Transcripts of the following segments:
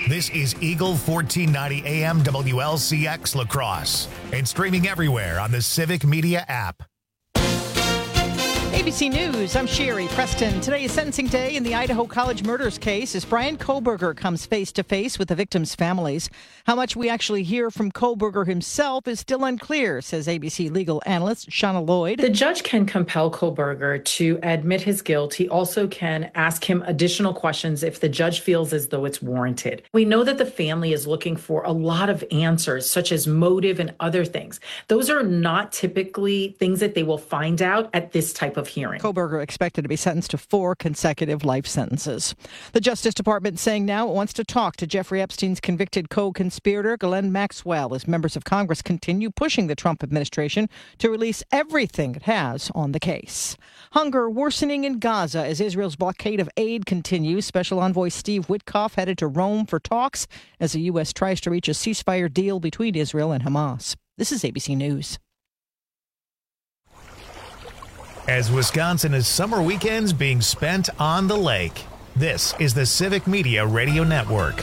This is Eagle 1490 AM WLCX La Crosse and streaming everywhere on the Civic Media app. ABC News, I'm Sherry Preston. Today is sentencing day in the Idaho College murders case as Brian Kohberger comes face-to-face with the victims' families. How much we actually hear from Kohberger himself is still unclear, says ABC legal analyst Shauna Lloyd. The judge can compel Kohberger to admit his guilt. He also can ask him additional questions if the judge feels as though it's warranted. We know that the family is looking for a lot of answers, such as motive and other things. Those are not typically things that they will find out at this type of hearing. Kohberger expected to be sentenced to 4 consecutive life sentences. The Justice Department saying now it wants to talk to Jeffrey Epstein's convicted co-conspirator Ghislaine Maxwell as members of Congress continue pushing the Trump administration to release everything it has on the case. Hunger worsening in Gaza as Israel's blockade of aid continues. Special Envoy Steve Witkoff headed to Rome for talks as the U.S. tries to reach a ceasefire deal between Israel and Hamas. This is ABC News. As Wisconsin is summer weekends being spent on the lake, this is the Civic Media Radio Network.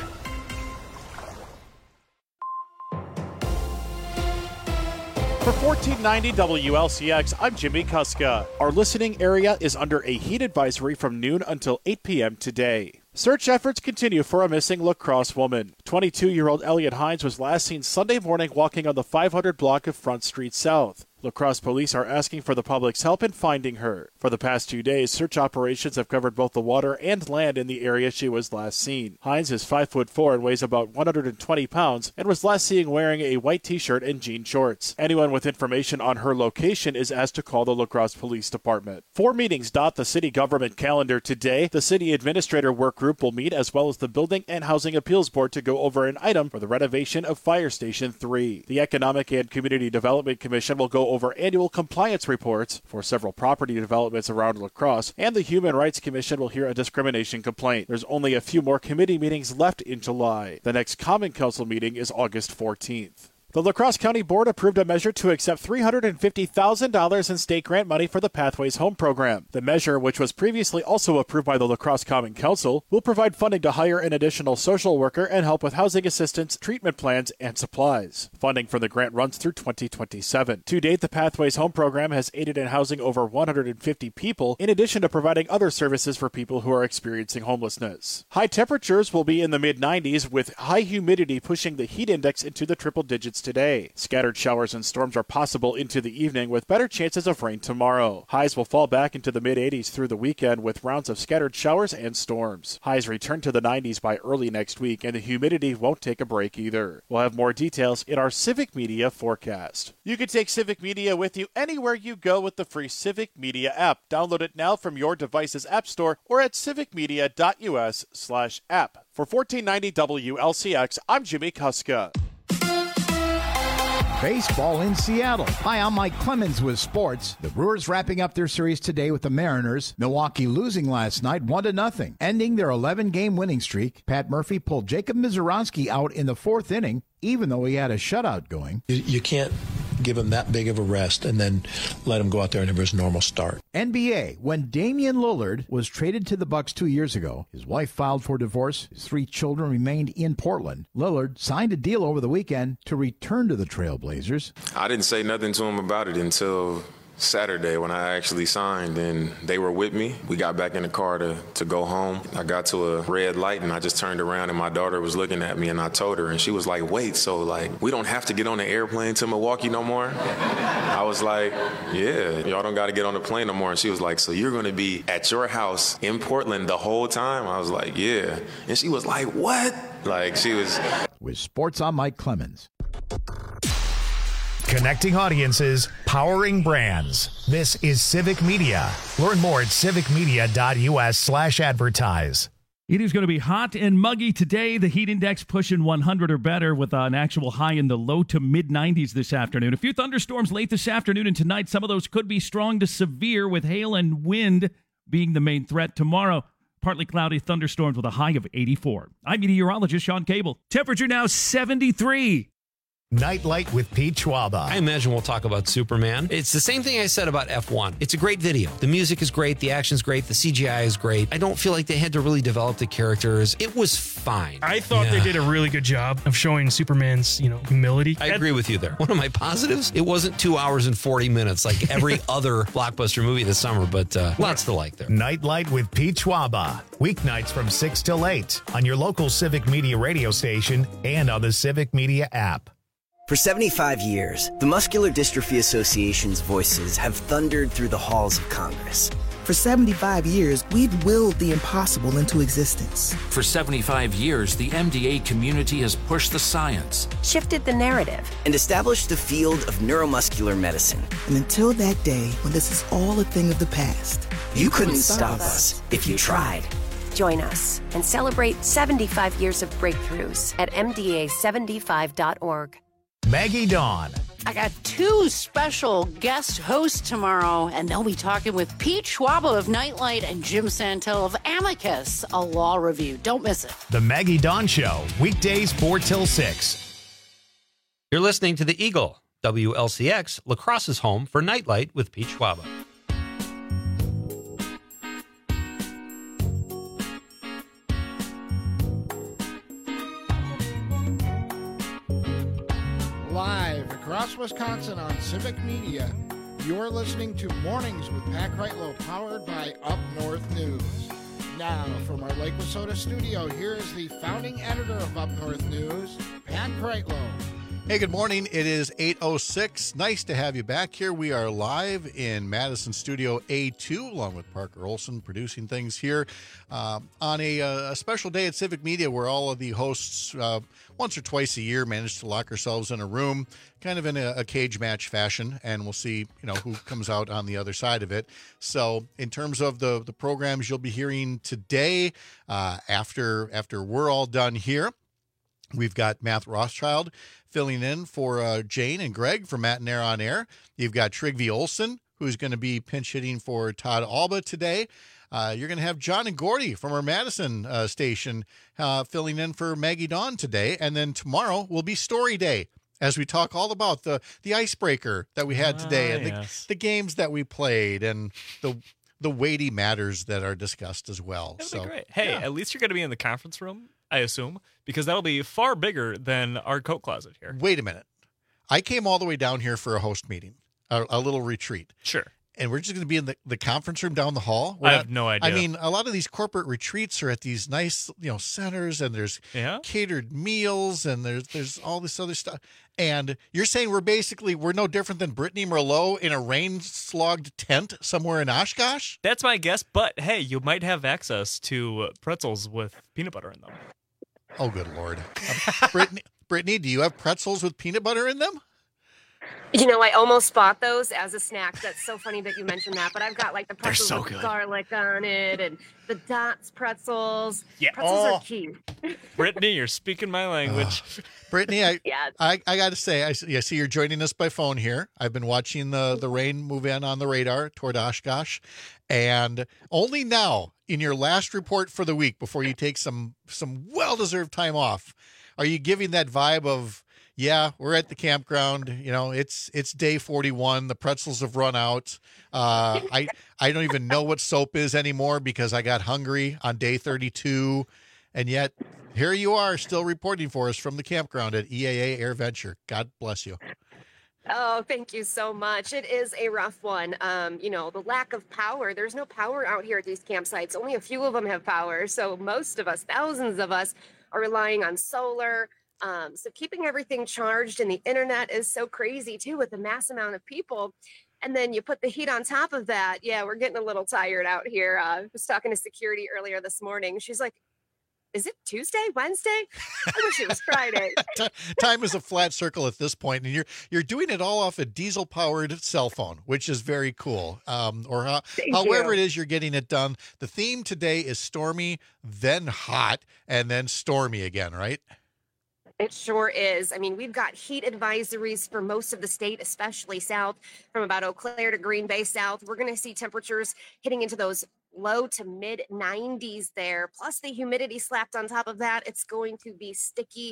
For 1490 WLCX, I'm Jimmy Kuska. Our listening area is under a heat advisory from noon until 8 p.m. today. Search efforts continue for a missing La Crosse woman. 22-year-old Elliot Hines was last seen Sunday morning walking on the 500 block of Front Street South. La Crosse police are asking for the public's help in finding her. For the past 2 days, search operations have covered both the water and land in the area she was last seen. Hines is 5'4" and weighs about 120 pounds and was last seen wearing a white t-shirt and jean shorts. Anyone with information on her location is asked to call the La Crosse Police Department. 4 meetings dot the city government calendar today. The city administrator work group will meet as well as the Building and Housing Appeals Board to go over an item for the renovation of Fire Station 3. The Economic and Community Development Commission will go over annual compliance reports for several property developments around La Crosse, and the Human Rights Commission will hear a discrimination complaint. There's only a few more committee meetings left in July. The next Common Council meeting is August 14th. The La Crosse County Board approved a measure to accept $350,000 in state grant money for the Pathways Home program. The measure, which was previously also approved by the La Crosse Common Council, will provide funding to hire an additional social worker and help with housing assistance, treatment plans, and supplies. Funding for the grant runs through 2027. To date, the Pathways Home program has aided in housing over 150 people, in addition to providing other services for people who are experiencing homelessness. High temperatures will be in the mid-90s, with high humidity pushing the heat index into the triple digits today. Scattered showers and storms are possible into the evening with better chances of rain tomorrow. Highs will fall back into the mid-80s through the weekend with rounds of scattered showers and storms. Highs return to the 90s by early next week, and the humidity won't take a break either. We'll have more details in our Civic Media forecast. You can take Civic Media with you anywhere you go with the free Civic Media app. Download it now from your device's app store or at civicmedia.us/app. For 1490 WLCX, I'm Jimmy Kuska. Baseball in Seattle. Hi, I'm Mike Clemens with sports. The Brewers wrapping up their series today with the Mariners. Milwaukee losing last night 1-0, ending their 11-game winning streak. Pat Murphy pulled Jacob Misiorowski out in the 4th inning, even though he had a shutout going. You can't give him that big of a rest and then let him go out there and have his normal start. NBA, when Damian Lillard was traded to the Bucks 2 years ago, his wife filed for divorce, his 3 children remained in Portland. Lillard signed a deal over the weekend to return to the Trailblazers. I didn't say nothing to him about it until Saturday when I actually signed, and they were with me. We got back in the car to go home. I got to a red light and I just turned around and my daughter was looking at me and I told her, and she was like, wait, so like we don't have to get on the airplane to Milwaukee no more? I was like, yeah, y'all don't got to get on the plane no more. And she was like, so you're going to be at your house in Portland the whole time? I was like, yeah. And she was like, what? Like she was. With sports, I'm Mike Clemens. Connecting audiences, powering brands. This is Civic Media. Learn more at civicmedia.us/advertise. It is going to be hot and muggy today. The heat index pushing 100 or better with an actual high in the low to mid-90s this afternoon. A few thunderstorms late this afternoon and tonight. Some of those could be strong to severe with hail and wind being the main threat tomorrow. Partly cloudy thunderstorms with a high of 84. I'm meteorologist Sean Cable. Temperature now 73. Nightlight with Pete Schwaba. I imagine we'll talk about Superman. It's the same thing I said about F1. It's a great video. The music is great. The action's great. The CGI is great. I don't feel like they had to really develop the characters. It was fine. I thought they did a really good job of showing Superman's, humility. I agree with you there. One of my positives, it wasn't 2 hours and 40 minutes like every other blockbuster movie this summer, but lots to like there. Nightlight with Pete Schwaba. Weeknights from 6 till 8 on your local Civic Media radio station and on the Civic Media app. For 75 years, the Muscular Dystrophy Association's voices have thundered through the halls of Congress. For 75 years, we've willed the impossible into existence. For 75 years, the MDA community has pushed the science, shifted the narrative, and established the field of neuromuscular medicine. And until that day, when this is all a thing of the past, you couldn't stop us if you tried. Join us and celebrate 75 years of breakthroughs at MDA75.org. Maggie Dawn. I got 2 special guest hosts tomorrow, and they'll be talking with Pete Schwaba of Nightlight and Jim Santel of Amicus, a law review. Don't miss it. The Maggie Dawn Show, weekdays 4 till 6. You're listening to The Eagle, WLCX, La Crosse's home for Nightlight with Pete Schwaba. Live across Wisconsin on Civic Media, you're listening to Mornings with Pat Kreitlow, powered by Up North News. Now, from our Lake Wissota studio, here is the founding editor of Up North News, Pat Kreitlow. Hey, good morning. It is 8:06. Nice to have you back here. We are live in Madison Studio A2, along with Parker Olson, producing things here on a special day at Civic Media, where all of the hosts, once or twice a year, manage to lock ourselves in a room, kind of in a cage match fashion, and we'll see, who comes out on the other side of it. So, in terms of the programs you'll be hearing today, after we're all done here, we've got Matt Rothschild filling in for Jane and Greg from Matt and Air on Air. You've got Trygve Olsen, who's going to be pinch hitting for Todd Alba today. You're going to have John and Gordy from our Madison station filling in for Maggie Dawn today. And then tomorrow will be Story Day, as we talk all about the icebreaker that we had today and the games that we played and the weighty matters that are discussed as well. That'd be great. Hey, at least you're going to be in the conference room, I assume, because that'll be far bigger than our coat closet here. Wait a minute. I came all the way down here for a host meeting, a little retreat. Sure. And we're just going to be in the conference room down the hall. I have no idea. I mean, a lot of these corporate retreats are at these nice, centers, and there's catered meals, and there's all this other stuff. And you're saying we're no different than Brittany Merlot in a rain-slogged tent somewhere in Oshkosh? That's my guess, but hey, you might have access to pretzels with peanut butter in them. Oh, good Lord. Brittany, do you have pretzels with peanut butter in them? I almost bought those as a snack. That's so funny that you mentioned that. But I've got like the pretzels with garlic on it and the Dots pretzels. Yeah. Pretzels are key. Brittany, you're speaking my language. Brittany, I got to say, I see you're joining us by phone here. I've been watching the rain move in on the radar toward Oshkosh. And only now, in your last report for the week, before you take some well-deserved time off, are you giving that vibe of, yeah, we're at the campground. It's day 41. The pretzels have run out. I don't even know what soap is anymore because I got hungry on day 32. And yet, here you are still reporting for us from the campground at EAA Air Venture. God bless you. Oh, thank you so much. It is a rough one. The lack of power. There's no power out here at these campsites. Only a few of them have power. So most of us, thousands of us, are relying on solar. So keeping everything charged, and the internet is so crazy too with the mass amount of people. And then you put the heat on top of that. Yeah, we're getting a little tired out here. I was talking to security earlier this morning. She's like, is it Tuesday, Wednesday? I wish it was Friday. Time is a flat circle at this point, and you're doing it all off a diesel-powered cell phone, which is very cool. However it is you're getting it done. The theme today is stormy, then hot, and then stormy again, right? It sure is. I mean, we've got heat advisories for most of the state, especially south, from about Eau Claire to Green Bay south. We're going to see temperatures hitting into those low to mid 90s there. Plus the humidity slapped on top of that. It's going to be sticky,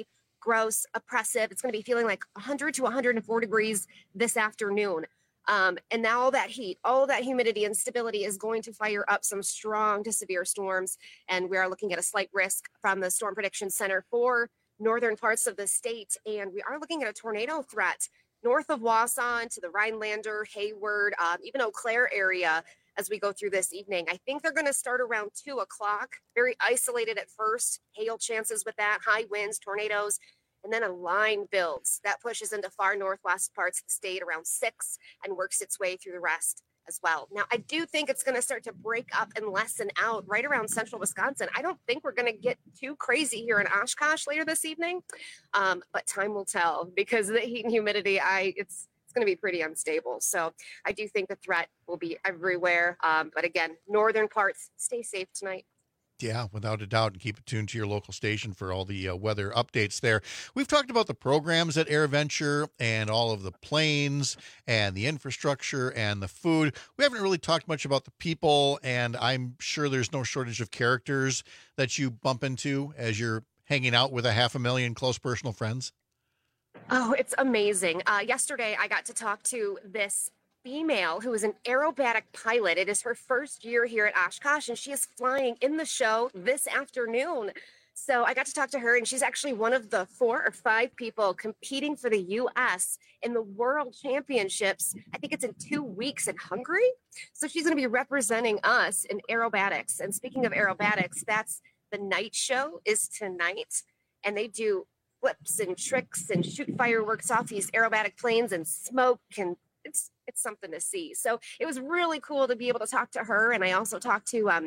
gross, oppressive. It's going to be feeling like 100 to 104 degrees this afternoon. And now all that heat, all that humidity and stability is going to fire up some strong to severe storms. And we are looking at a slight risk from the Storm Prediction Center for northern parts of the state. And we are looking at a tornado threat north of Wausau to the Rhinelander, Hayward, even Eau Claire area as we go through this evening. I think they're going to start around 2 o'clock, very isolated at first, hail chances with that, high winds, tornadoes, and then a line builds that pushes into far northwest parts of the state around 6 and works its way through the rest as well. Now, I do think it's going to start to break up and lessen out right around central Wisconsin. I don't think we're going to get too crazy here in Oshkosh later this evening, but time will tell because of the heat and humidity. It's going to be pretty unstable. So I do think the threat will be everywhere. But again, northern parts, stay safe tonight. Yeah, without a doubt, and keep it tuned to your local station for all the weather updates there. We've talked about the programs at AirVenture and all of the planes and the infrastructure and the food. We haven't really talked much about the people, and I'm sure there's no shortage of characters that you bump into as you're hanging out with 500,000 close personal friends. Oh, it's amazing. Yesterday, I got to talk to this female who is an aerobatic pilot. It is her first year here at Oshkosh, and she is flying in the show this afternoon. So I got to talk to her, and she's actually one of the 4 or 5 people competing for the U.S. in the World Championships. I think it's in 2 weeks in Hungary. So she's going to be representing us in aerobatics. And speaking of aerobatics, that's the night show is tonight, and they do flips and tricks and shoot fireworks off these aerobatic planes and smoke, and it's something to see. So it was really cool to be able to talk to her. And I also talked to a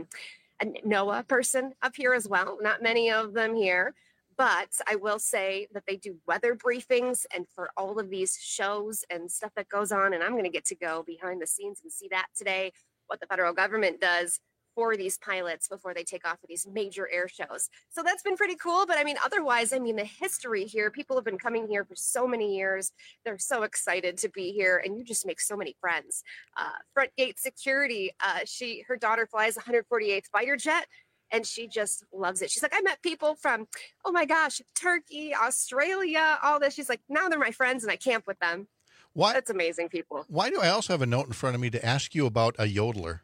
NOAA person up here as well. Not many of them here, but I will say that they do weather briefings and for all of these shows and stuff that goes on. And I'm going to get to go behind the scenes and see that today, what the federal government does for these pilots before they take off for these major air shows. So that's been pretty cool. But I mean, otherwise, I mean, the history here, people have been coming here for so many years. They're so excited to be here. And you just make so many friends. Front Gate Security, her daughter flies 148th fighter jet. And she just loves it. She's like, I met people from, oh my gosh, Turkey, Australia, all this. She's like, now they're my friends and I camp with them. Why? That's amazing people. Why do I also have a note in front of me to ask you about a yodeler?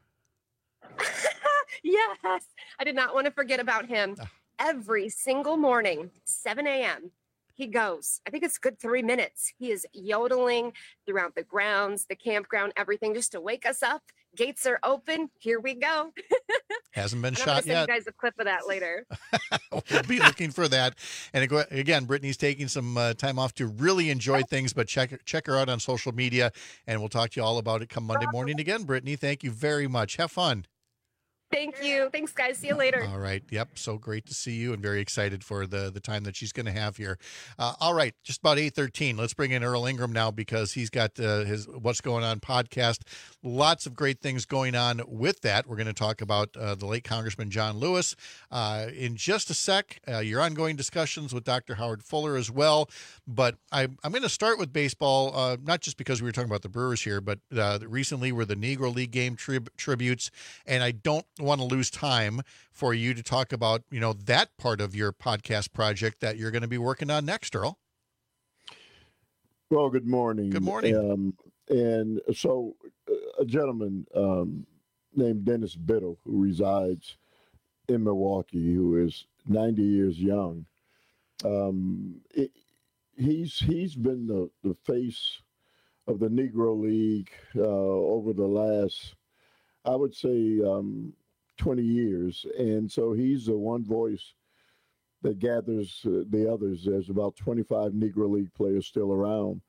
Yes, I did not want to forget about him. Every single morning, 7 a.m., he goes. I think it's a good 3 minutes. He is yodeling throughout the grounds, the campground, everything, just to wake us up. Gates are open. Here we go. Hasn't been shot yet. I'm send you guys a clip of that later. We'll be looking for that. And again, Brittany's taking some time off to really enjoy things, but check her out on social media, and we'll talk to you all about it come Monday morning again. Brittany, thank you very much. Have fun. Thank you. Thanks, guys. See you later. All right. Yep. So great to see you and very excited for the time that she's going to have here. All right. Just about 8:13. Let's bring in Earl Ingram now because he's got his What's Going On podcast. Lots of great things going on with that. We're going to talk about the late Congressman John Lewis in just a sec. Your ongoing discussions with Dr. Howard Fuller as well. But I'm going to start with baseball, not just because we were talking about the Brewers here, but recently were the Negro League game tributes. And I don't want to lose time for you to talk about, that part of your podcast project that you're going to be working on next, Earl. Well, good morning. Good morning. And so a gentleman named Dennis Biddle, who resides in Milwaukee, who is 90 years young, he's been the face of the Negro League over the last, I would say, 20 years. And so he's the one voice that gathers the others. There's about 25 Negro League players still around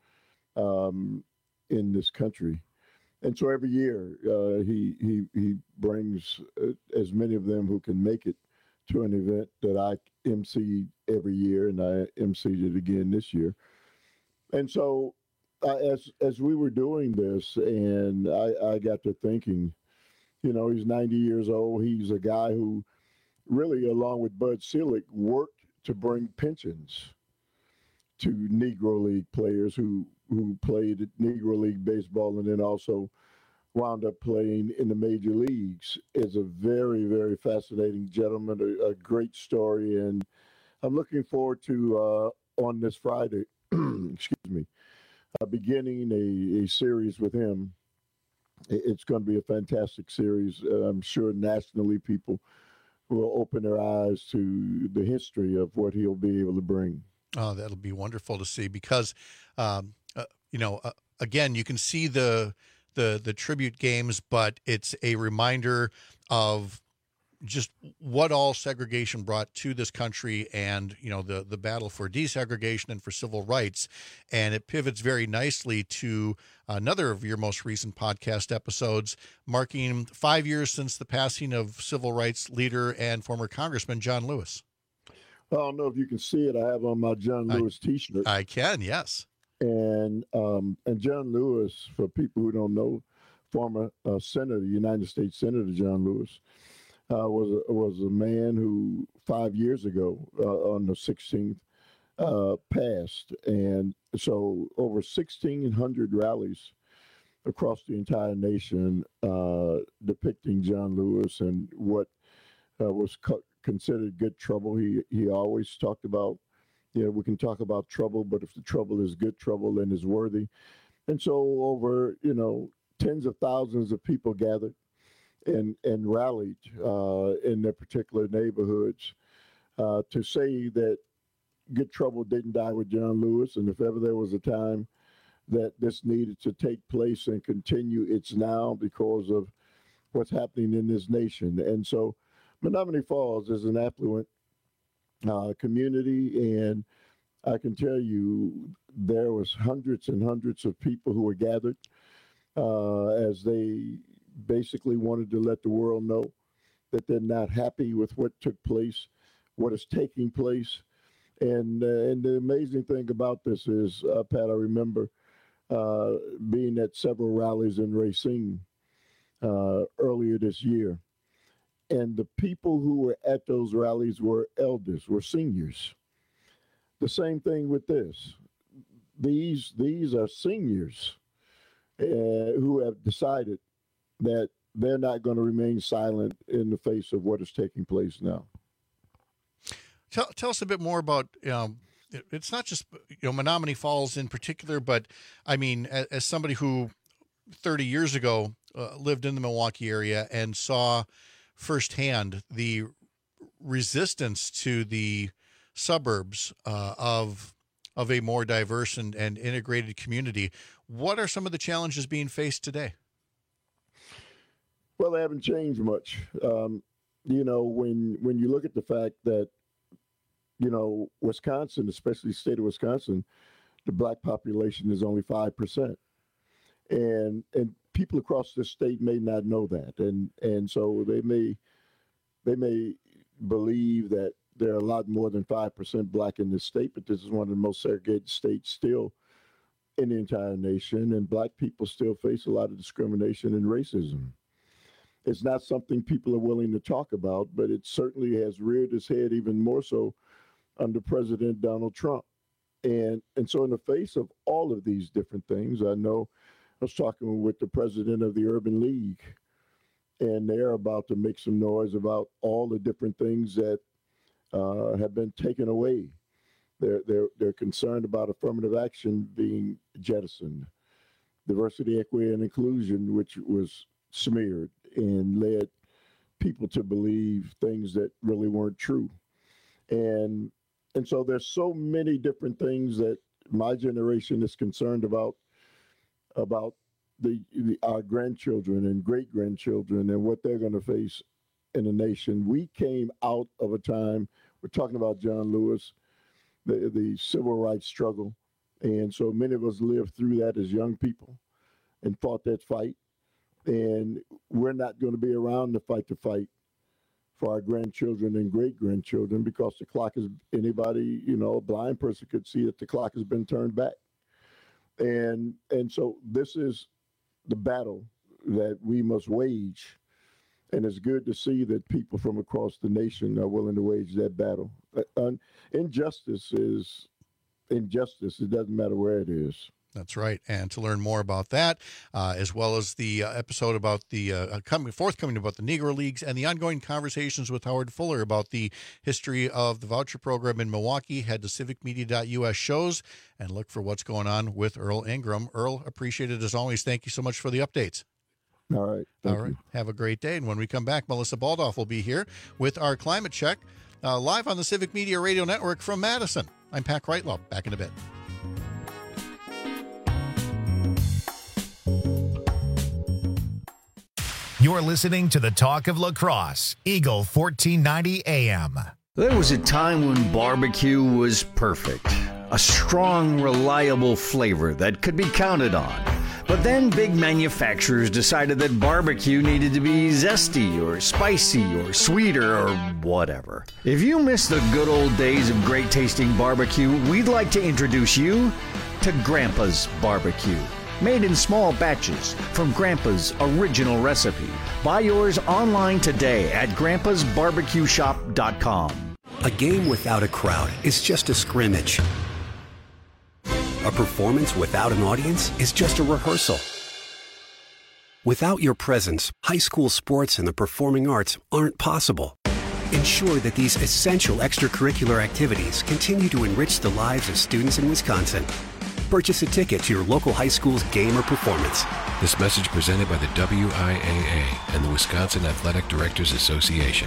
in this country. And so every year he brings as many of them who can make it to an event that I MC every year, and I MC'd it again this year. And so as we were doing this, and I got to thinking, he's 90 years old. He's a guy who really, along with Bud Selig, worked to bring pensions to Negro League players who played Negro League baseball and then also wound up playing in the major leagues. Is a very, very fascinating gentleman, a great story. And I'm looking forward to on this Friday, excuse me, beginning a series with him. It's going to be a fantastic series. I'm sure nationally people will open their eyes to the history of what he'll be able to bring. Oh, that'll be wonderful to see because, again, you can see the tribute games, but it's a reminder of just what all segregation brought to this country and, the battle for desegregation and for civil rights. And it pivots very nicely to another of your most recent podcast episodes, marking 5 years since the passing of civil rights leader and former Congressman John Lewis. I don't know if you can see it. I have on my John Lewis T-shirt. I can, yes. And John Lewis, for people who don't know, former Senator, United States Senator John Lewis, was a man who 5 years ago, on the 16th, passed. And so over 1,600 rallies across the entire nation depicting John Lewis and what was considered good trouble. He always talked about, we can talk about trouble, but if the trouble is good trouble, then it's worthy. And so over, tens of thousands of people gathered and rallied in their particular neighborhoods to say that good trouble didn't die with John Lewis. And if ever there was a time that this needed to take place and continue, it's now because of what's happening in this nation. And so Menominee Falls is an affluent community, and I can tell you there was hundreds and hundreds of people who were gathered as they basically wanted to let the world know that they're not happy with what took place, what is taking place. And the amazing thing about this is, Pat, I remember being at several rallies in Racine earlier this year. And the people who were at those rallies were elders, were seniors. The same thing with this. These are seniors who have decided that they're not going to remain silent in the face of what is taking place now. Tell us a bit more about, it's not just, Menominee Falls in particular, but I mean, as somebody who 30 years ago lived in the Milwaukee area and saw firsthand the resistance to the suburbs of a more diverse and integrated community. What are some of the challenges being faced today? Well, they haven't changed much. When you look at the fact that, Wisconsin, especially the state of Wisconsin, the black population is only 5%. And people across the state may not know that. And so they may believe that there are a lot more than 5% black in this state, but this is one of the most segregated states still in the entire nation. And black people still face a lot of discrimination and racism. It's not something people are willing to talk about, but it certainly has reared its head even more so under President Donald Trump. And so in the face of all of these different things, I know I was talking with the president of the Urban League, and they're about to make some noise about all the different things that have been taken away. They're concerned about affirmative action being jettisoned, diversity, equity, and inclusion, which was smeared and led people to believe things that really weren't true. And so there's so many different things that my generation is concerned about our grandchildren and great-grandchildren and what they're going to face in the nation. We came out of a time, we're talking about John Lewis, the civil rights struggle. And so many of us lived through that as young people and fought that fight. And we're not going to be around to fight the fight for our grandchildren and great-grandchildren because the clock is, anybody, a blind person could see that the clock has been turned back. And so this is the battle that we must wage. And it's good to see that people from across the nation are willing to wage that battle. Injustice is injustice. It doesn't matter where it is. That's right. And to learn more about that, as well as the episode about the forthcoming about the Negro Leagues and the ongoing conversations with Howard Fuller about the history of the voucher program in Milwaukee, head to civicmedia.us shows and look for what's going on with Earl Ingram. Earl, appreciate it as always. Thank you so much for the updates. All right. All right. Have a great day. And when we come back, Melissa Baldoff will be here with our climate check live on the Civic Media Radio Network from Madison. I'm Pat Kreitlow. Back in a bit. You're listening to the Talk of Lacrosse, Eagle 1490 AM. There was a time when barbecue was perfect. A strong, reliable flavor that could be counted on. But then big manufacturers decided that barbecue needed to be zesty or spicy or sweeter or whatever. If you miss the good old days of great tasting barbecue, we'd like to introduce you to Grandpa's Barbecue. Made in small batches from Grandpa's original recipe. Buy yours online today at grandpasbarbecueshop.com. A game without a crowd is just a scrimmage. A performance without an audience is just a rehearsal. Without your presence, high school sports and the performing arts aren't possible. Ensure that these essential extracurricular activities continue to enrich the lives of students in Wisconsin. Purchase a ticket to your local high school's game or performance. This message presented by the WIAA and the Wisconsin Athletic Directors Association.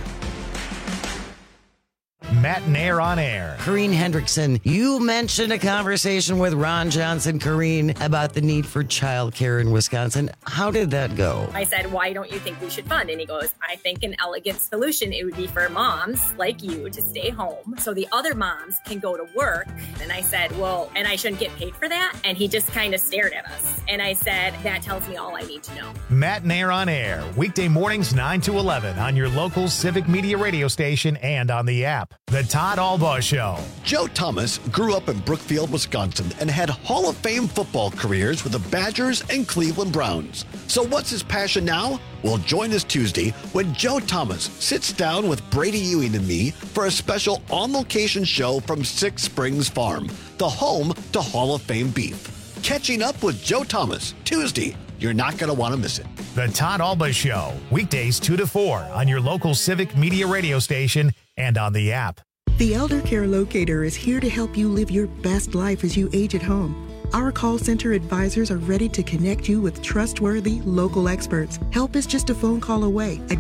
Matt Nair on air. Corrine Hendrickson, you mentioned a conversation with Ron Johnson, Corrine, about the need for childcare in Wisconsin. How did that go? I said, why don't you think we should fund? And he goes, I think an elegant solution, it would be for moms like you to stay home so the other moms can go to work. And I said, well, and I shouldn't get paid for that? And he just kind of stared at us. And I said, that tells me all I need to know. Matt Nair on air, weekday mornings 9 to 11 on your local Civic Media radio station and on the app. The Todd Albaugh Show. Joe Thomas grew up in Brookfield, Wisconsin, and had Hall of Fame football careers with the Badgers and Cleveland Browns. So what's his passion now? Well, join us Tuesday when Joe Thomas sits down with Brady Ewing and me for a special on-location show from Six Springs Farm, the home to Hall of Fame beef. Catching up with Joe Thomas, Tuesday. You're not going to want to miss it. The Todd Albaugh Show, weekdays 2 to 4 on your local Civic Media radio station and on the app. The Elder Care Locator is here to help you live your best life as you age at home. Our call center advisors are ready to connect you with trustworthy local experts. Help is just a phone call away at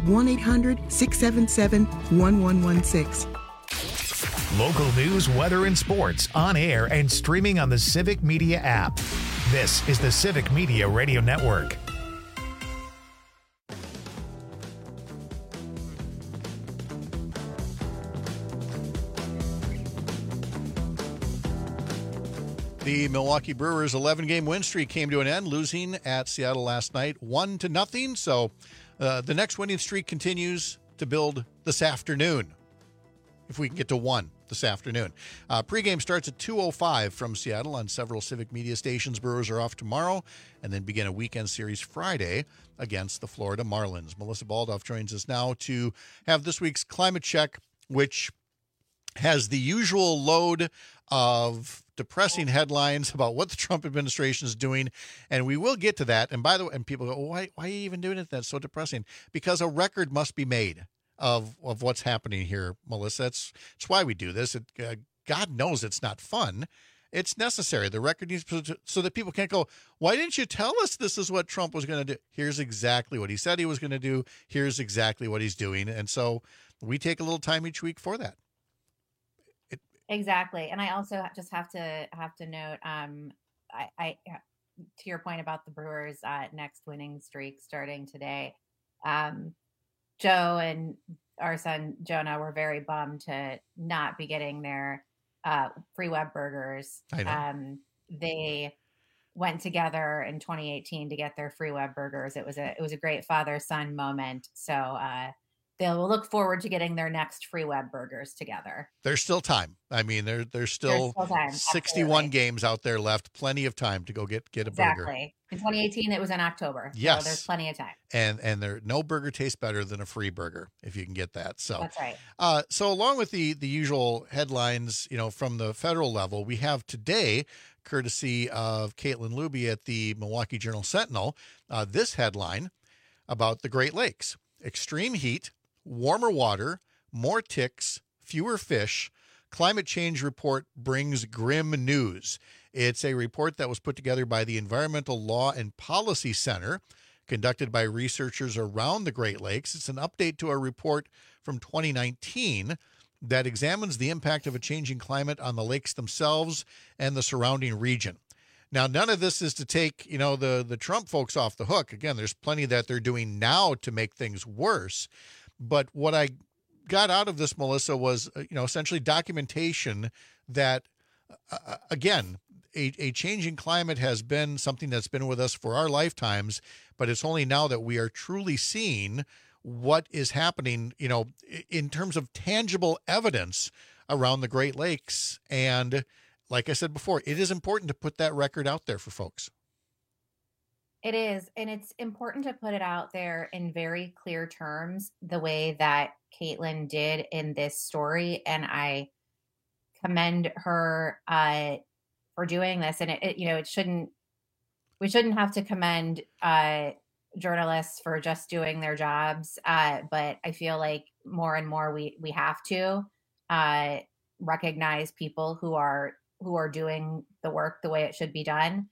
1-800-677-1116. Local news, weather, and sports on air and streaming on the Civic Media app. This is the Civic Media Radio Network. The Milwaukee Brewers' 11-game win streak came to an end, losing at Seattle last night 1-0. So the next winning streak continues to build this afternoon, if we can get to 1 this afternoon. Pregame starts at 2:05 from Seattle on several Civic Media stations. Brewers are off tomorrow and then begin a weekend series Friday against the Florida Marlins. Melissa Baldoff joins us now to have this week's climate check, which has the usual load of depressing headlines about what the Trump administration is doing, and we will get to that. And by the way, and people go, why are you even doing it? That's so depressing. Because a record must be made of what's happening here, Melissa. That's why we do this. God knows it's not fun. It's necessary. The record needs so that people can't go, why didn't you tell us this is what Trump was going to do? Here's exactly what he said he was going to do. Here's exactly what he's doing. And so we take a little time each week for that. Exactly. And I also just have to note, I to your point about the Brewers' next winning streak starting today, Joe and our son Jonah were very bummed to not be getting their free web burgers. I know. They went together in 2018 to get their free web burgers. It was a great father-son moment. So they'll look forward to getting their next free web burgers together. There's still time. I mean, there's still time. 61 Absolutely. games out there left. Plenty of time to go get a burger. Exactly. In 2018, it was in October. Yes. So there's plenty of time. And there no burger tastes better than a free burger if you can get that. So That's right. So along with the usual headlines, from the federal level, we have today, courtesy of Caitlin Luby at the Milwaukee Journal Sentinel, this headline about the Great Lakes: extreme heat, warmer water, more ticks, fewer fish. Climate change report brings grim news. It's a report that was put together by the Environmental Law and Policy Center, conducted by researchers around the Great Lakes. It's an update to a report from 2019 that examines the impact of a changing climate on the lakes themselves and the surrounding region. Now, none of this is to take, the Trump folks off the hook. Again, there's plenty that they're doing now to make things worse. But what I got out of this, Melissa, was, essentially documentation that, again, a changing climate has been something that's been with us for our lifetimes, but it's only now that we are truly seeing what is happening, in terms of tangible evidence around the Great Lakes. And like I said before, it is important to put that record out there for folks. It is. And it's important to put it out there in very clear terms, the way that Caitlin did in this story. And I commend her for doing this. And we shouldn't have to commend journalists for just doing their jobs. But I feel like more and more we have to recognize people who are doing the work the way it should be done.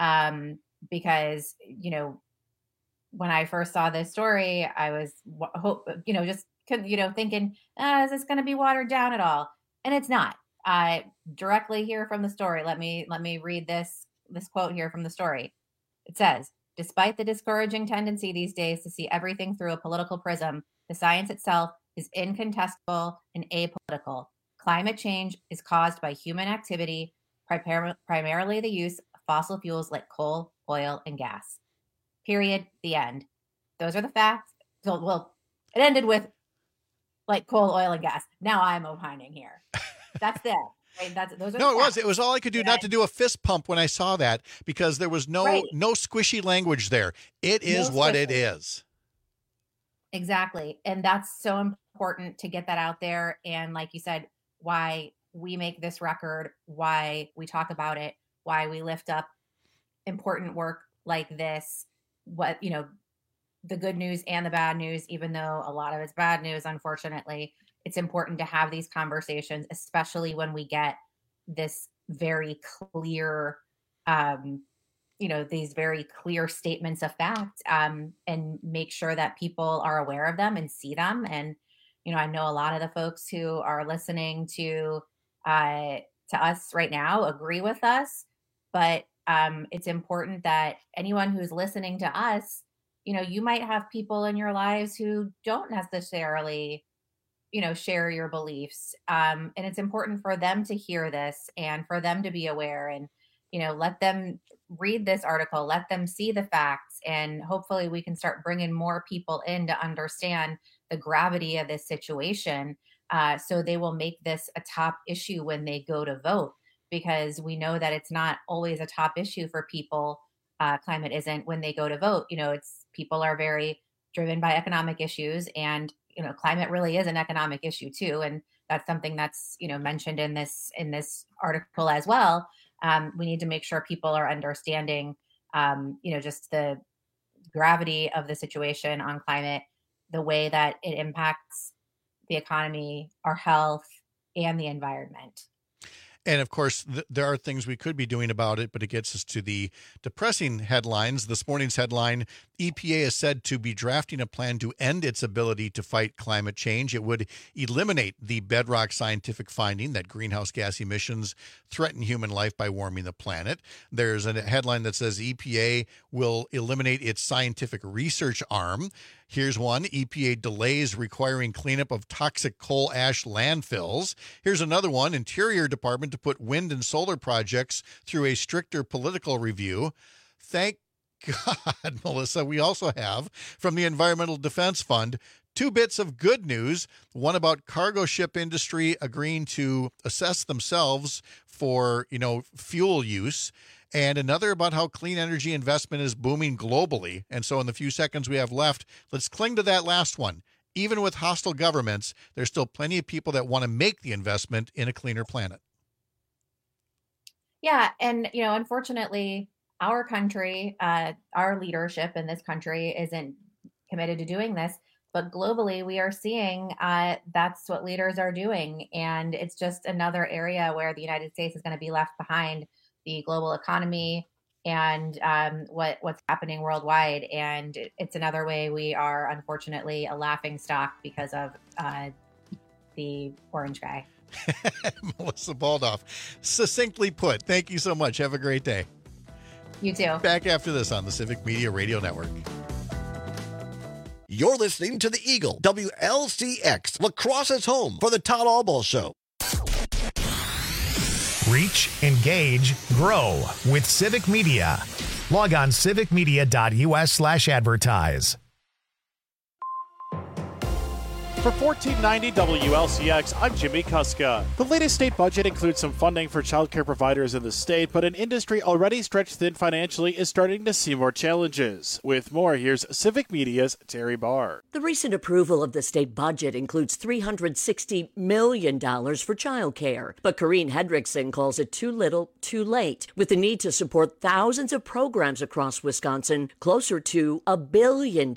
Because, when I first saw this story, I was, thinking, is this going to be watered down at all? And it's not. Directly here from the story, let me read this quote here from the story. It says, despite the discouraging tendency these days to see everything through a political prism, the science itself is incontestable and apolitical. Climate change is caused by human activity, primarily the use of fossil fuels like coal, oil, and gas. Period. The end. Those are the facts. So, well, it ended with like coal, oil, and gas. Now I'm opining here. That's it. Right? Those are It was all I could do not to do a fist pump when I saw that, because there was no squishy language there. It is what it is. Exactly. And that's so important to get that out there. And like you said, why we make this record, why we talk about it, why we lift up important work like this, the good news and the bad news, even though a lot of it's bad news, unfortunately. It's important to have these conversations, especially when we get this very clear, these very clear statements of fact, and make sure that people are aware of them and see them. And, I know a lot of the folks who are listening to us right now agree with us, but it's important that anyone who's listening to us, you might have people in your lives who don't necessarily share your beliefs. And it's important for them to hear this and for them to be aware, and, let them read this article, let them see the facts, and hopefully we can start bringing more people in to understand the gravity of this situation. So they will make this a top issue when they go to vote, because we know that it's not always a top issue for people. Climate isn't when they go to vote. People are very driven by economic issues, and climate really is an economic issue too. And that's something that's, mentioned in this article as well. We need to make sure people are understanding, just the gravity of the situation on climate, the way that it impacts the economy, our health, and the environment. And of course, there are things we could be doing about it, but it gets us to the depressing headlines. This morning's headline: EPA is said to be drafting a plan to end its ability to fight climate change. It would eliminate the bedrock scientific finding that greenhouse gas emissions threaten human life by warming the planet. There's a headline that says EPA will eliminate its scientific research arm. Here's one: EPA delays requiring cleanup of toxic coal ash landfills. Here's another one: Interior Department to put wind and solar projects through a stricter political review. Thank God, Melissa, we also have from the Environmental Defense Fund Two bits of good news, one about cargo ship industry agreeing to assess themselves for, fuel use, and another about how clean energy investment is booming globally. And so in the few seconds we have left, let's cling to that last one. Even with hostile governments, there's still plenty of people that want to make the investment in a cleaner planet. Yeah. And, unfortunately, our country, our leadership in this country isn't committed to doing this. But globally, we are seeing that's what leaders are doing. And it's just another area where the United States is going to be left behind the global economy and what's happening worldwide. And it's another way we are, unfortunately, a laughing stock because of the orange guy. Melissa Baldoff, succinctly put. Thank you so much. Have a great day. You too. Back after this on the Civic Media Radio Network. You're listening to the Eagle, WLCX, lacrosse's home for the Todd Albaugh Show. Reach, engage, grow with Civic Media. Log on civicmedia.us/advertise. For 1490 WLCX, I'm Jimmy Kuska. The latest state budget includes some funding for childcare providers in the state, but an industry already stretched thin financially is starting to see more challenges. With more, here's Civic Media's Terry Barr. The recent approval of the state budget includes $360 million for childcare, but Corrine Hendrickson calls it too little, too late, with the need to support thousands of programs across Wisconsin, closer to $1 billion.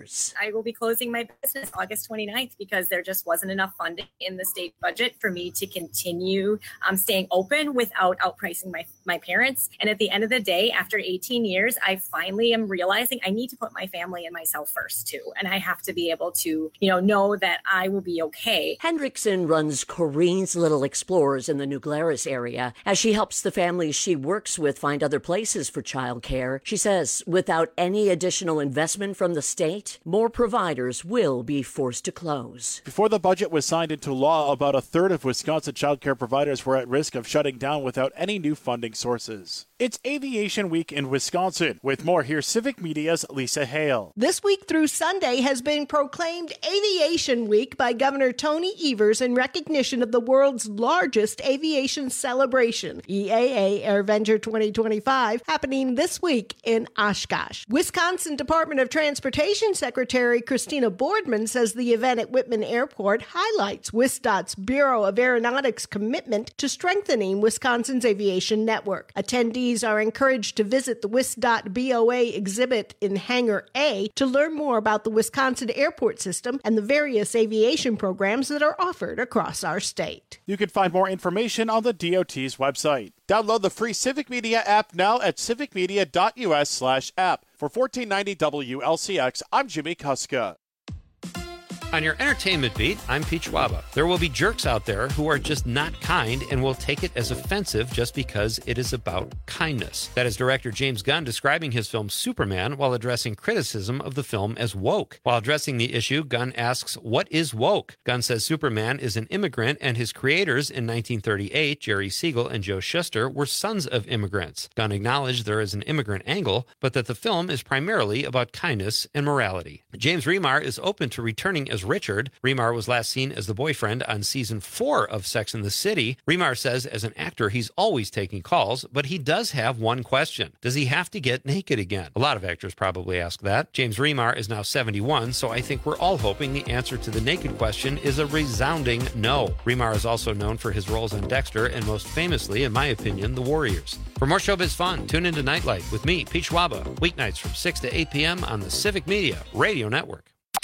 I will be closing my business August 29th. Because there just wasn't enough funding in the state budget for me to continue staying open without outpricing my parents. And at the end of the day, after 18 years, I finally am realizing I need to put my family and myself first too. And I have to be able to, know that I will be okay. Hendrickson runs Corrine's Little Explorers in the New Glarus area. As she helps the families she works with find other places for childcare, she says without any additional investment from the state, more providers will be forced to close. Before the budget was signed into law, about a third of Wisconsin childcare providers were at risk of shutting down without any new funding sources. It's Aviation Week in Wisconsin. With more, here's Civic Media's Lisa Hale. This week through Sunday has been proclaimed Aviation Week by Governor Tony Evers in recognition of the world's largest aviation celebration, EAA AirVenture 2025, happening this week in Oshkosh. Wisconsin Department of Transportation Secretary Christina Boardman says the event at Whitman Airport highlights WisDOT's Bureau of Aeronautics commitment to strengthening Wisconsin's aviation network. Attendees are encouraged to visit the WisDOT BOA exhibit in Hangar A to learn more about the Wisconsin airport system and the various aviation programs that are offered across our state. You can find more information on the DOT's website. Download the free Civic Media app now at civicmedia.us/app. For 1490 WLCX, I'm Jimmy Kuska. On your entertainment beat, I'm Pete Schwaba. There will be jerks out there who are just not kind and will take it as offensive just because it is about kindness. That is director James Gunn describing his film Superman while addressing criticism of the film as woke. While addressing the issue, Gunn asks, what is woke? Gunn says Superman is an immigrant and his creators in 1938, Jerry Siegel and Joe Shuster, were sons of immigrants. Gunn acknowledged there is an immigrant angle, but that the film is primarily about kindness and morality. James Remar is open to returning as Richard. Remar was last seen as the boyfriend on season 4 of Sex and the City. Remar says as an actor he's always taking calls, but he does have one question. Does he have to get naked again? A lot of actors probably ask that. James Remar is now 71, so I think we're all hoping the answer to the naked question is a resounding no. Remar is also known for his roles on Dexter and most famously, in my opinion, The Warriors. For more showbiz fun, tune into Nightlight with me, Pete Schwaba, weeknights from 6 to 8 p.m. on the Civic Media Radio Network.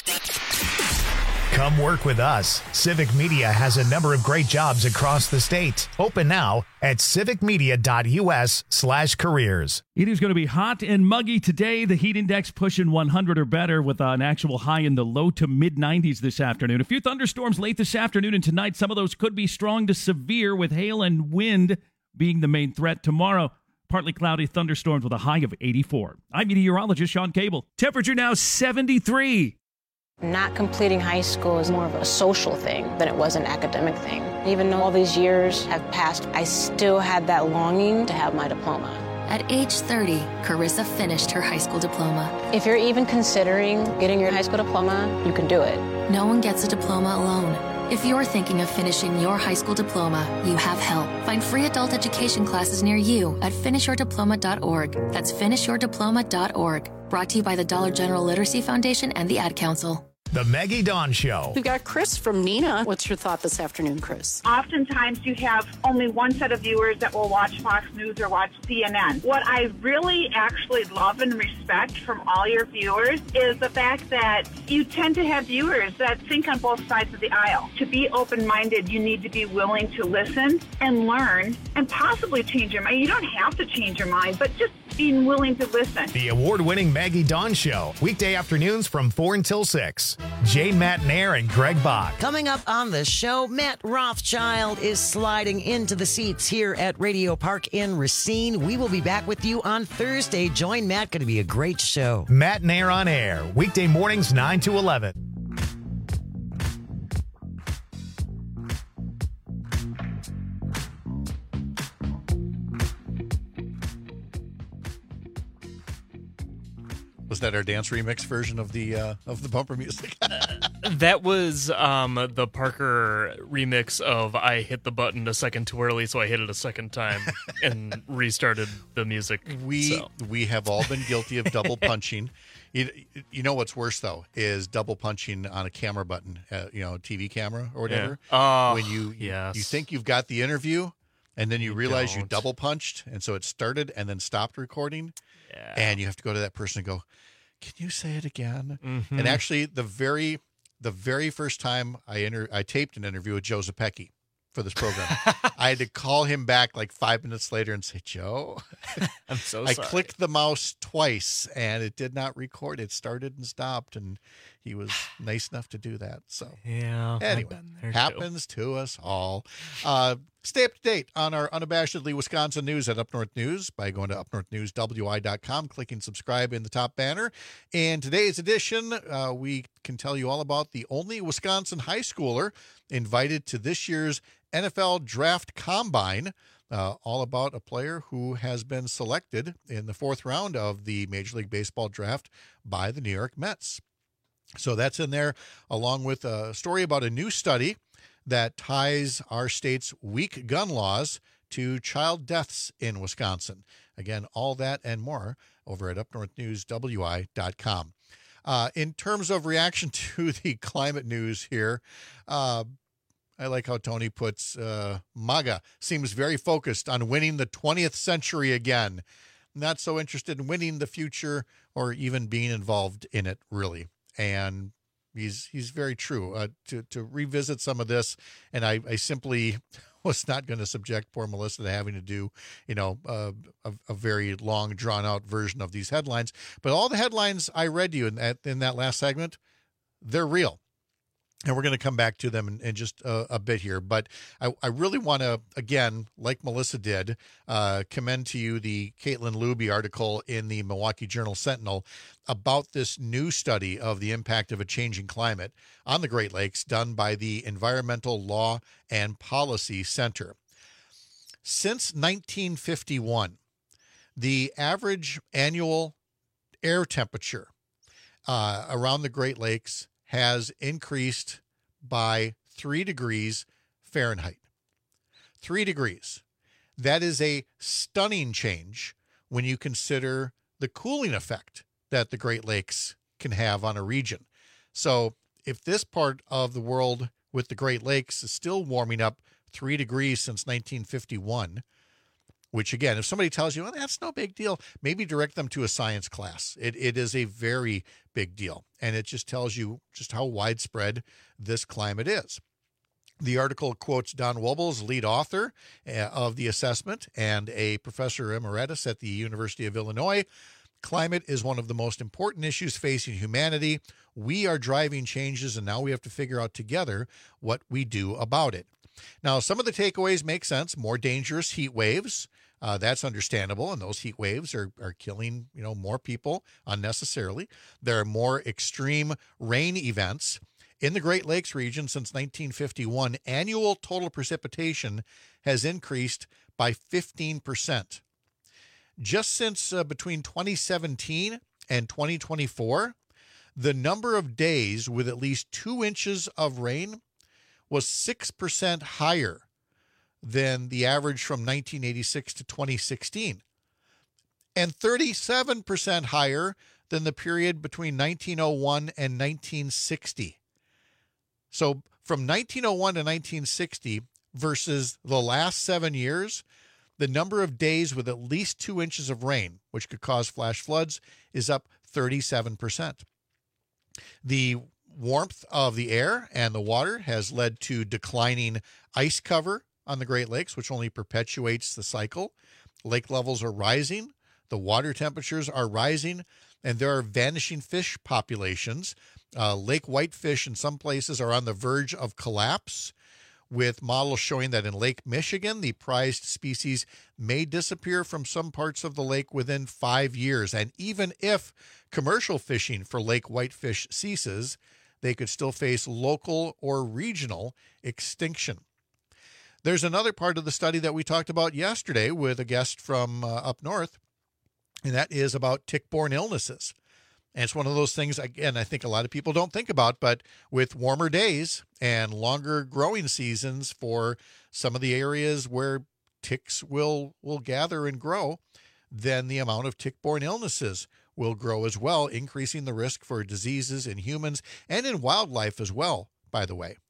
Come work with us. Civic Media has a number of great jobs across the state. Open now at civicmedia.us/careers. It is going to be hot and muggy today. The heat index pushing 100 or better with an actual high in the low to mid 90s this afternoon. A few thunderstorms late this afternoon and tonight. Some of those could be strong to severe with hail and wind being the main threat tomorrow. Partly cloudy thunderstorms with a high of 84. I'm meteorologist Sean Cable. Temperature now 73. Not completing high school is more of a social thing than it was an academic thing. Even though all these years have passed, I still had that longing to have my diploma. At age 30, Carissa finished her high school diploma. If you're even considering getting your high school diploma, you can do it. No one gets a diploma alone. If you're thinking of finishing your high school diploma, you have help. Find free adult education classes near you at finishyourdiploma.org. That's finishyourdiploma.org. Brought to you by the Dollar General Literacy Foundation and the Ad Council. The Maggie Dawn Show. We've got Chris from Nina. What's your thought this afternoon, Chris? Oftentimes you have only one set of viewers that will watch Fox News or watch CNN. What I really actually love and respect from all your viewers is the fact that you tend to have viewers that think on both sides of the aisle. To be open-minded, you need to be willing to listen and learn and possibly change your mind. You don't have to change your mind, but just being willing to listen. The award-winning Maggie Dawn Show. Weekday afternoons from 4 until 6. Jane Matnair and Greg Bach. Coming up on the show, Matt Rothschild is sliding into the seats here at Radio Park in Racine. We will be back with you on Thursday. Join Matt. Going to be a great show. Matnair on air. Weekday mornings 9 to 11. Was that our dance remix version of the bumper music? That was the Parker remix of "I hit the button a second too early, so I hit it a second time and restarted the music." We have all been guilty of double punching. You know what's worse though is double punching on a camera button, TV camera or whatever. Yeah. Oh, when you think you've got the interview, and then you realize you double punched, and so it started and then stopped recording. Yeah. And you have to go to that person and go, "Can you say it again?" Mm-hmm. And actually, the very first time I taped an interview with Joe Zepecki for this program, I had to call him back like 5 minutes later and say, "Joe, I'm so I sorry. clicked the mouse twice and it did not record. It started and stopped." And he was nice enough to do that. So Yeah. anyway, happens to us all. Stay up to date on our unabashedly Wisconsin news at Up North News by going to upnorthnewswi.com, clicking subscribe in the top banner. In today's edition, we can tell you all about the only Wisconsin high schooler invited to this year's NFL Draft Combine, all about a player who has been selected in the 4th round of the Major League Baseball draft by the New York Mets. So that's in there, along with a story about a new study that ties our state's weak gun laws to child deaths in Wisconsin. Again, all that and more over at upnorthnewswi.com. In terms of reaction to the climate news here, I like how Tony puts MAGA seems very focused on winning the 20th century again. Not so interested in winning the future or even being involved in it, really. And he's very true. To revisit some of this, and I simply was not going to subject poor Melissa to having to do, a very long, drawn-out version of these headlines. But all the headlines I read you in that last segment, they're real. And we're going to come back to them in just a bit here. But I really want to, again, like Melissa did, commend to you the Caitlin Luby article in the Milwaukee Journal-Sentinel about this new study of the impact of a changing climate on the Great Lakes done by the Environmental Law and Policy Center. Since 1951, the average annual air temperature around the Great Lakes has increased by 3 degrees Fahrenheit. 3 degrees. That is a stunning change when you consider the cooling effect that the Great Lakes can have on a region. So if this part of the world with the Great Lakes is still warming up 3 degrees since 1951, which again, if somebody tells you, well, that's no big deal, maybe direct them to a science class. It is a very big deal. And it just tells you just how widespread this climate is. The article quotes Don Wobbles, lead author of the assessment and a professor emeritus at the University of Illinois. Climate is one of the most important issues facing humanity. We are driving changes, and now we have to figure out together what we do about it. Now, some of the takeaways make sense. More dangerous heat waves. That's understandable, and those heat waves are killing more people unnecessarily. There are more extreme rain events. In the Great Lakes region since 1951, annual total precipitation has increased by 15%. just since between 2017 and 2024, the number of days with at least 2 inches of rain was 6% higher than the average from 1986 to 2016, and 37% higher than the period between 1901 and 1960. So from 1901 to 1960 versus the last 7 years, the number of days with at least 2 inches of rain, which could cause flash floods, is up 37%. The warmth of the air and the water has led to declining ice cover on the Great Lakes, which only perpetuates the cycle. Lake levels are rising, the water temperatures are rising, and there are vanishing fish populations. Lake whitefish in some places are on the verge of collapse, with models showing that in Lake Michigan, the prized species may disappear from some parts of the lake within 5 years. And even if commercial fishing for lake whitefish ceases, they could still face local or regional extinction. There's another part of the study that we talked about yesterday with a guest from up north, and that is about tick-borne illnesses. And it's one of those things, again, I think a lot of people don't think about, but with warmer days and longer growing seasons for some of the areas where ticks will gather and grow, then the amount of tick-borne illnesses will grow as well, increasing the risk for diseases in humans and in wildlife as well, by the way.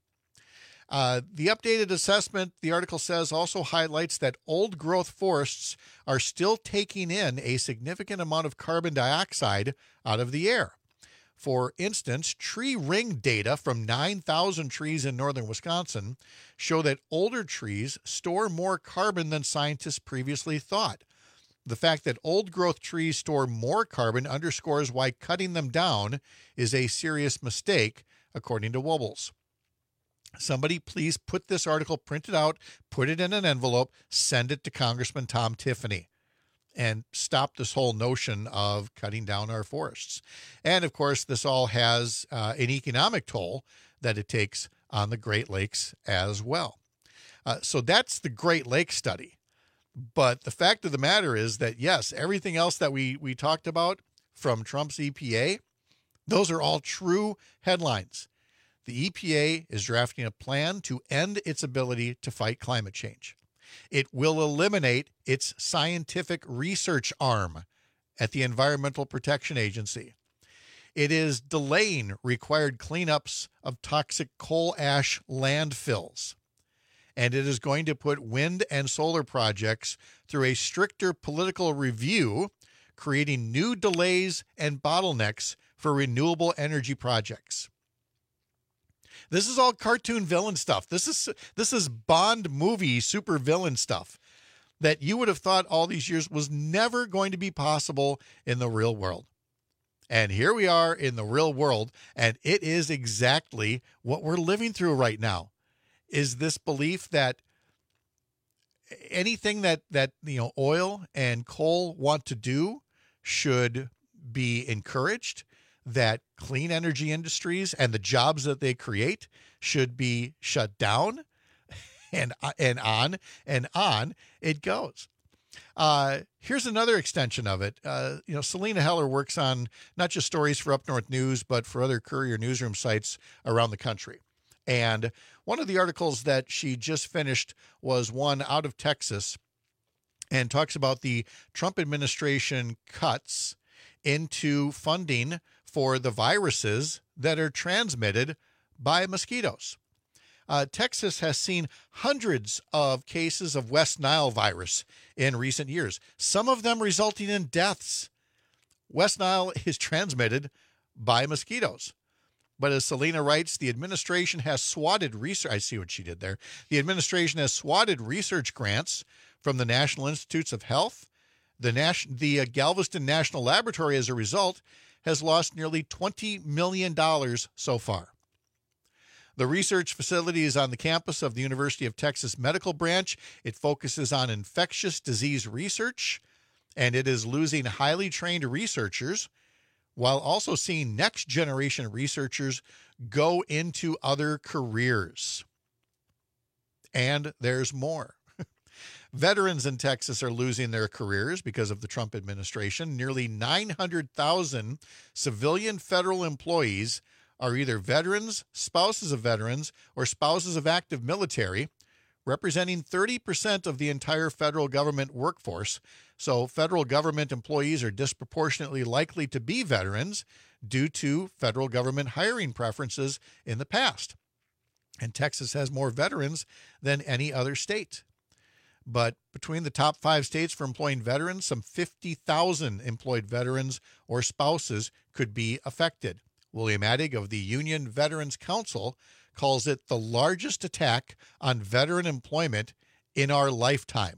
The updated assessment, the article says, also highlights that old growth forests are still taking in a significant amount of carbon dioxide out of the air. For instance, tree ring data from 9,000 trees in northern Wisconsin show that older trees store more carbon than scientists previously thought. The fact that old growth trees store more carbon underscores why cutting them down is a serious mistake, according to Wobbles. Somebody please put this article printed out, put it in an envelope, send it to Congressman Tom Tiffany, and stop this whole notion of cutting down our forests. And, of course, this all has an economic toll that it takes on the Great Lakes as well. So that's the Great Lakes study. But the fact of the matter is that, yes, everything else that we talked about from Trump's EPA, those are all true headlines. The EPA is drafting a plan to end its ability to fight climate change. It will eliminate its scientific research arm at the Environmental Protection Agency. It is delaying required cleanups of toxic coal ash landfills. And it is going to put wind and solar projects through a stricter political review, creating new delays and bottlenecks for renewable energy projects. This is all cartoon villain stuff. This is Bond movie super villain stuff that you would have thought all these years was never going to be possible in the real world. And here we are in the real world, and it is exactly what we're living through right now. Is this belief that anything that oil and coal want to do should be encouraged, that clean energy industries and the jobs that they create should be shut down, and on and on it goes. Here's another extension of it. Selena Heller works on not just stories for Up North News, but for other Courier newsroom sites around the country. And one of the articles that she just finished was one out of Texas and talks about the Trump administration cuts into funding for the viruses that are transmitted by mosquitoes. Texas has seen hundreds of cases of West Nile virus in recent years, some of them resulting in deaths. West Nile is transmitted by mosquitoes. But as Selena writes, the administration has swatted research. I see what she did there. The administration has swatted research grants from the National Institutes of Health. The Galveston National Laboratory, as a result, has lost nearly $20 million so far. The research facility is on the campus of the University of Texas Medical Branch. It focuses on infectious disease research, and it is losing highly trained researchers while also seeing next-generation researchers go into other careers. And there's more. Veterans in Texas are losing their careers because of the Trump administration. Nearly 900,000 civilian federal employees are either veterans, spouses of veterans, or spouses of active military, representing 30% of the entire federal government workforce. So federal government employees are disproportionately likely to be veterans due to federal government hiring preferences in the past. And Texas has more veterans than any other state. But between the top 5 states for employing veterans, some 50,000 employed veterans or spouses could be affected. William Addig of the Union Veterans Council calls it the largest attack on veteran employment in our lifetime.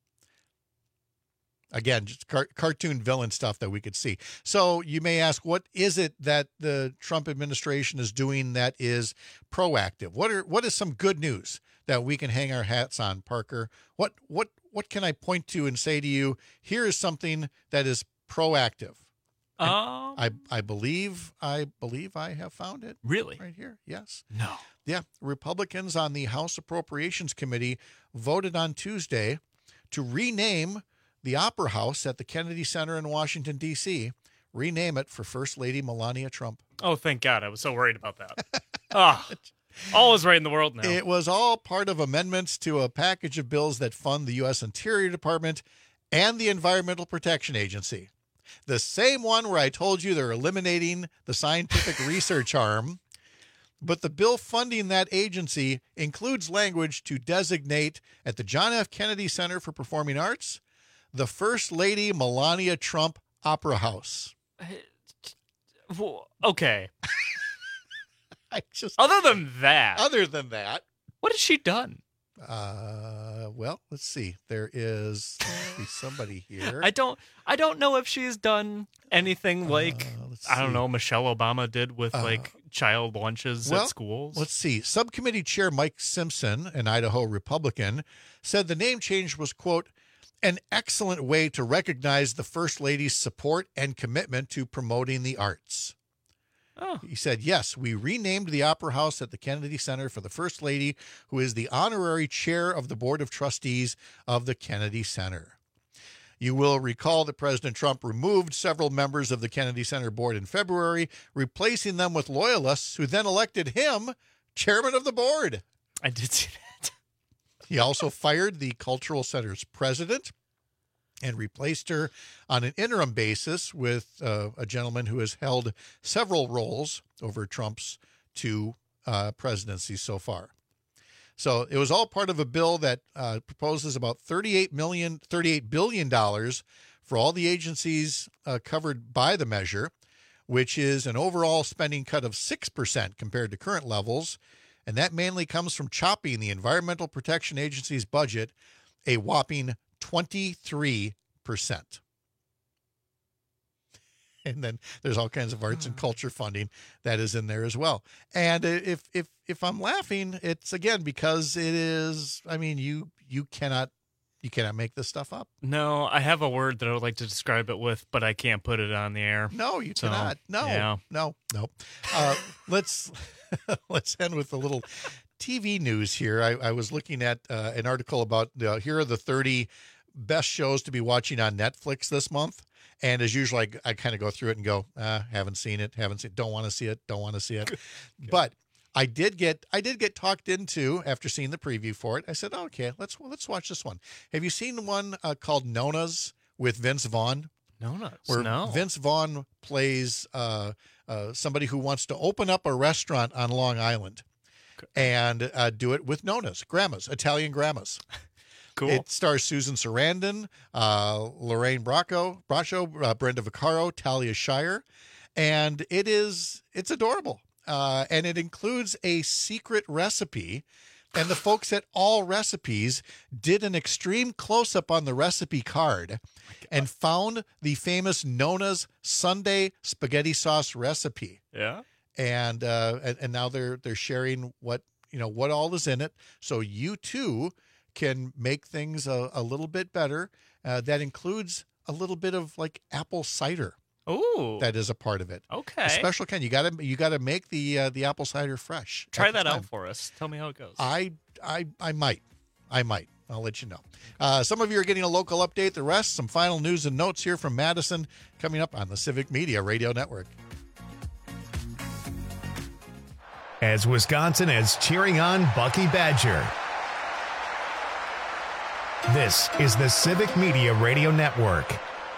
Again, just cartoon villain stuff that we could see. So you may ask, what is it that the Trump administration is doing that is proactive? What is some good news that we can hang our hats on, Parker? What can I point to and say to you, here is something that is proactive? I believe I have found it. Really? Right here. Yes. No. Yeah. Republicans on the House Appropriations Committee voted on Tuesday to rename the Opera House at the Kennedy Center in Washington, D.C., rename it for First Lady Melania Trump. Oh, thank God. I was so worried about that. All is right in the world now. It was all part of amendments to a package of bills that fund the U.S. Interior Department and the Environmental Protection Agency. The same one where I told you they're eliminating the scientific research arm. But the bill funding that agency includes language to designate at the John F. Kennedy Center for Performing Arts the First Lady Melania Trump Opera House. Okay. Other than that, what has she done? Well, let's see. There is somebody here. I don't know if she's done anything like I don't know, Michelle Obama did with like child lunches at schools. Let's see. Subcommittee Chair Mike Simpson, an Idaho Republican, said the name change was, quote, an excellent way to recognize the First Lady's support and commitment to promoting the arts. Oh. He said, yes, we renamed the Opera House at the Kennedy Center for the First Lady, who is the honorary chair of the Board of Trustees of the Kennedy Center. You will recall that President Trump removed several members of the Kennedy Center board in February, replacing them with loyalists who then elected him chairman of the board. I did see that. He also fired the Cultural Center's president and replaced her on an interim basis with a gentleman who has held several roles over Trump's 2 presidencies so far. So it was all part of a bill that proposes about $38 billion for all the agencies covered by the measure, which is an overall spending cut of 6% compared to current levels. And that mainly comes from chopping the Environmental Protection Agency's budget a whopping 23%. And then there's all kinds of arts and culture funding that is in there as well. And if I'm laughing, it's again because it is. I mean, you cannot make this stuff up. No, I have a word that I would like to describe it with, but I can't put it on the air. No, you cannot. No, yeah. No. Let's end with a little TV news here. I was looking at an article about here are the 30 best shows to be watching on Netflix this month. And as usual, I kind of go through it and go, haven't seen it, don't want to see it. But I did get talked into after seeing the preview for it. I said, okay, let's watch this one. Have you seen one called Nona's with Vince Vaughn? Nona's? Where No. Vince Vaughn plays somebody who wants to open up a restaurant on Long Island and do it with Nona's, Italian grandmas. Cool. It stars Susan Sarandon, Lorraine Bracco, Brenda Vaccaro, Talia Shire, and it's adorable. And it includes a secret recipe, and the folks at All Recipes did an extreme close-up on the recipe card and found the famous Nona's Sunday spaghetti sauce recipe. Yeah. And now they're sharing what all is in it, so you too can make things a little bit better. That includes a little bit of like apple cider. Ooh, that is a part of it. Okay, a special kind. You gotta make the apple cider fresh. Try that out for us. Tell me how it goes. I might. I'll let you know. Some of you are getting a local update. The rest, some final news and notes here from Madison coming up on the Civic Media Radio Network. As Wisconsin is cheering on Bucky Badger. This is the Civic Media Radio Network.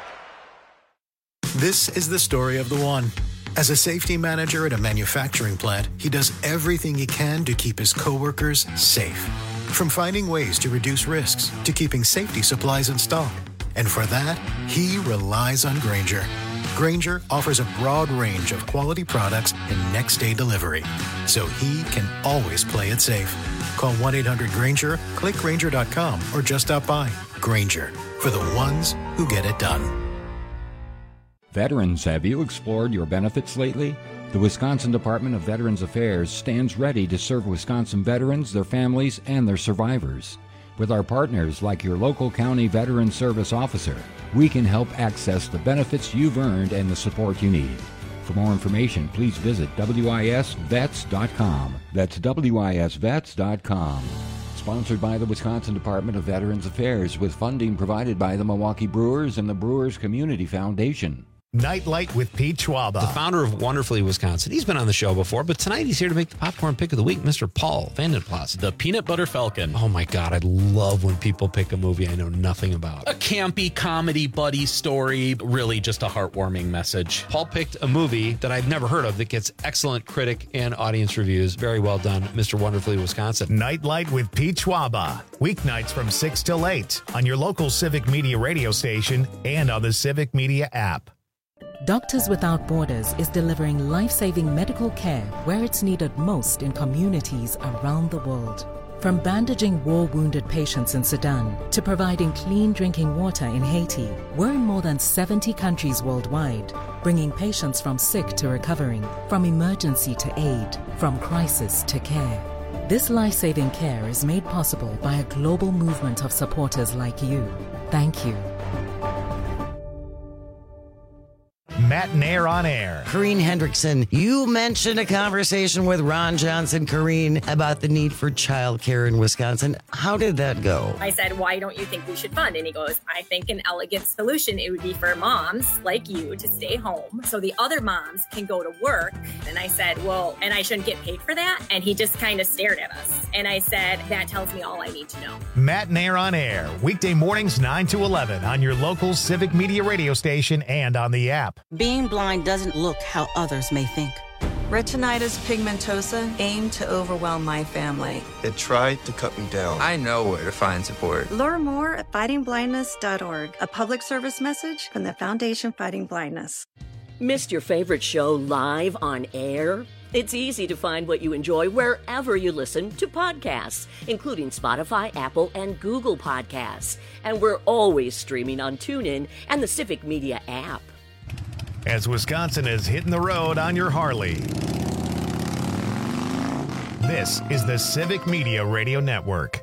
This is the story of the one. As a safety manager at a manufacturing plant, he does everything he can to keep his coworkers safe. From finding ways to reduce risks to keeping safety supplies in stock. And for that, he relies on Grainger. Grainger offers a broad range of quality products and next-day delivery, so he can always play it safe. Call 1-800-GRAINGER, click Grainger.com, or just stop by. Grainger, for the ones who get it done. Veterans, have you explored your benefits lately? The Wisconsin Department of Veterans Affairs stands ready to serve Wisconsin veterans, their families, and their survivors. With our partners like your local county veteran service officer, we can help access the benefits you've earned and the support you need. For more information, please visit wisvets.com. That's wisvets.com. Sponsored by the Wisconsin Department of Veterans Affairs with funding provided by the Milwaukee Brewers and the Brewers Community Foundation. Nightlight with Pete Schwaba. The founder of Wonderfully Wisconsin. He's been on the show before, but tonight he's here to make the popcorn pick of the week, Mr. Paul Vandenplas. The Peanut Butter Falcon. Oh my God, I love when people pick a movie I know nothing about. A campy comedy buddy story, really just a heartwarming message. Paul picked a movie that I've never heard of that gets excellent critic and audience reviews. Very well done, Mr. Wonderfully Wisconsin. Nightlight with Pete Schwaba. Weeknights from 6 till 8 on your local Civic Media radio station and on the Civic Media app. Doctors Without Borders is delivering life-saving medical care where it's needed most in communities around the world. From bandaging war-wounded patients in Sudan to providing clean drinking water in Haiti, we're in more than 70 countries worldwide, bringing patients from sick to recovering, from emergency to aid, from crisis to care. This life-saving care is made possible by a global movement of supporters like you. Thank you. Matt Nair on air. Corrine Hendrickson, you mentioned a conversation with Ron Johnson, Corrine, about the need for childcare in Wisconsin. How did that go? I said, why don't you think we should fund? And he goes, I think an elegant solution, it would be for moms like you to stay home so the other moms can go to work. And I said, well, and I shouldn't get paid for that? And he just kind of stared at us. And I said, that tells me all I need to know. Matt Nair on air, weekday mornings 9 to 11 on your local Civic Media radio station and on the app. Being blind doesn't look how others may think. Retinitis pigmentosa aimed to overwhelm my family. It tried to cut me down. I know where to find support. Learn more at fightingblindness.org, a public service message from the Foundation Fighting Blindness. Missed your favorite show live on air? It's easy to find what you enjoy wherever you listen to podcasts, including Spotify, Apple, and Google Podcasts. And we're always streaming on TuneIn and the Civic Media app. As Wisconsin is hitting the road on your Harley. This is the Civic Media Radio Network.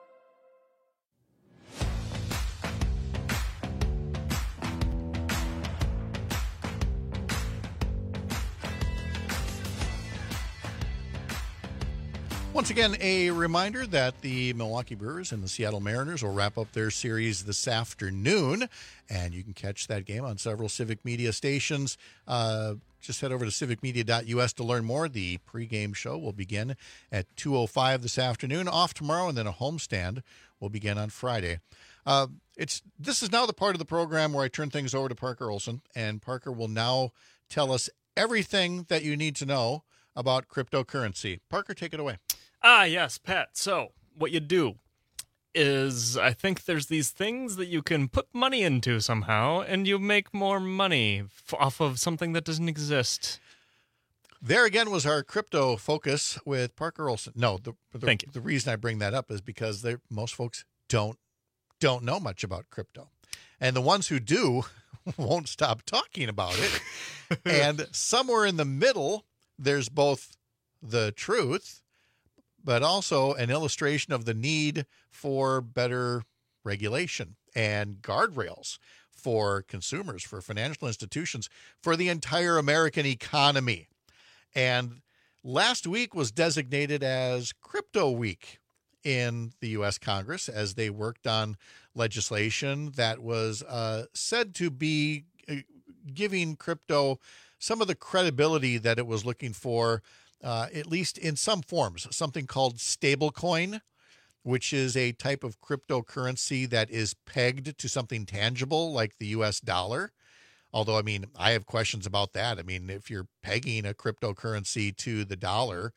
Once again, a reminder that the Milwaukee Brewers and the Seattle Mariners will wrap up their series this afternoon, and you can catch that game on several Civic Media stations. Just head over to civicmedia.us to learn more. The pregame show will begin at 2:05 this afternoon, off tomorrow, and then a homestand will begin on Friday. This is now the part of the program where I turn things over to Parker Olson, and Parker will now tell us everything that you need to know about cryptocurrency. Parker, take it away. Yes, Pat. So what you do is I think there's these things that you can put money into somehow, and you make more money off of something that doesn't exist. There again was our crypto focus with Parker Olson. No, Thank you. The reason I bring that up is because most folks don't know much about crypto. And the ones who do won't stop talking about it. And somewhere in the middle, there's both the truth, but also an illustration of the need for better regulation and guardrails for consumers, for financial institutions, for the entire American economy. And last week was designated as Crypto Week in the U.S. Congress as they worked on legislation that was said to be giving crypto some of the credibility that it was looking for, at least in some forms, something called stablecoin, which is a type of cryptocurrency that is pegged to something tangible like the U.S. dollar. Although, I mean, I have questions about that. I mean, if you're pegging a cryptocurrency to the dollar,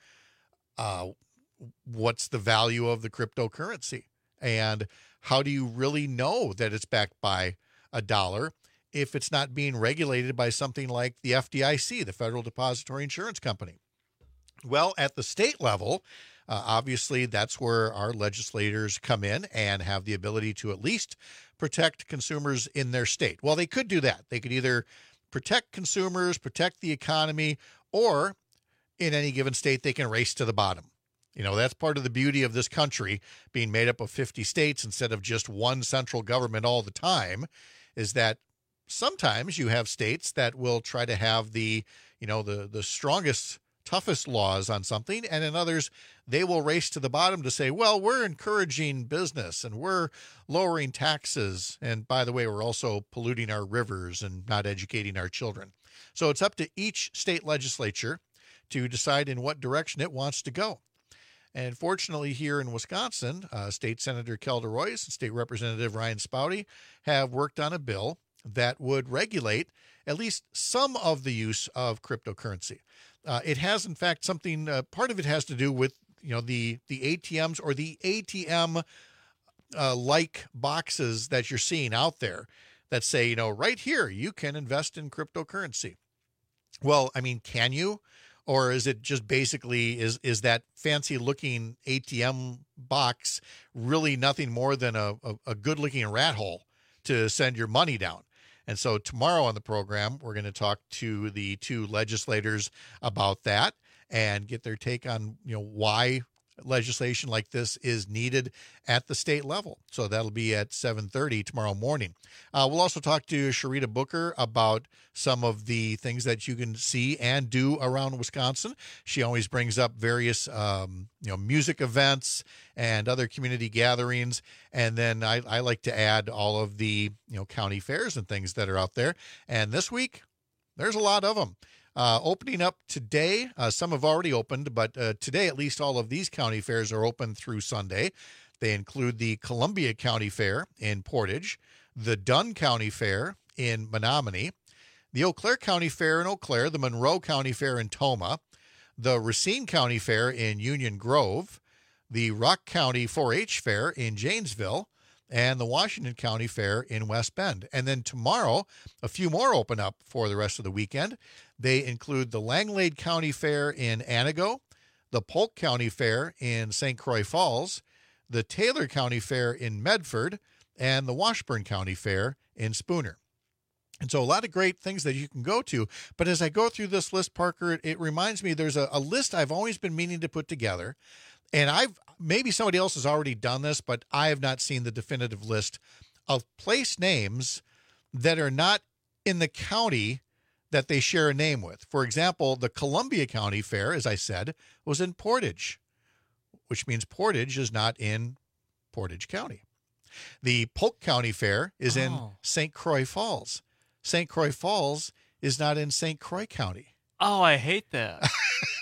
what's the value of the cryptocurrency? And how do you really know that it's backed by a dollar if it's not being regulated by something like the FDIC, the Federal Depository Insurance Company? Well, at the state level, obviously that's where our legislators come in and have the ability to at least protect consumers in their state. Well, they could do that. They could either protect consumers, protect the economy, or in any given state, they can race to the bottom. You know, that's part of the beauty of this country being made up of 50 states instead of just one central government all the time, is that sometimes you have states that will try to have the strongest, toughest laws on something, and in others, they will race to the bottom to say, well, we're encouraging business and we're lowering taxes. And by the way, we're also polluting our rivers and not educating our children. So it's up to each state legislature to decide in what direction it wants to go. And fortunately, here in Wisconsin, State Senator Kelda Royce and State Representative Ryan Spouty have worked on a bill that would regulate at least some of the use of cryptocurrency. It has, in fact, something, part of it has to do with, the ATMs or the ATM like boxes that you're seeing out there that say, right here, you can invest in cryptocurrency. Well, I mean, can you? Or is it just basically, is that fancy looking ATM box really nothing more than a good looking rat hole to send your money down? And so tomorrow on the program, we're going to talk to the two legislators about that and get their take on, why legislation like this is needed at the state level. So that'll be at 7:30 tomorrow morning. We'll also talk to Sharita Booker about some of the things that you can see and do around Wisconsin. She always brings up various, music events and other community gatherings. And then I like to add all of the, county fairs and things that are out there. And this week, there's a lot of them. Opening up today, some have already opened, but today at least all of these county fairs are open through Sunday. They include the Columbia County Fair in Portage, the Dunn County Fair in Menominee, the Eau Claire County Fair in Eau Claire, the Monroe County Fair in Tomah, the Racine County Fair in Union Grove, the Rock County 4-H Fair in Janesville, and the Washington County Fair in West Bend. And then tomorrow, a few more open up for the rest of the weekend. They include the Langlade County Fair in Anago, the Polk County Fair in St. Croix Falls, the Taylor County Fair in Medford, and the Washburn County Fair in Spooner. And so a lot of great things that you can go to. But as I go through this list, Parker, it reminds me there's a list I've always been meaning to put together. And maybe somebody else has already done this, but I have not seen the definitive list of place names that are not in the county that they share a name with. For example, the Columbia County Fair, as I said, was in Portage, which means Portage is not in Portage County. The Polk County Fair is in St. Croix Falls. St. Croix Falls is not in St. Croix County. Oh, I hate that.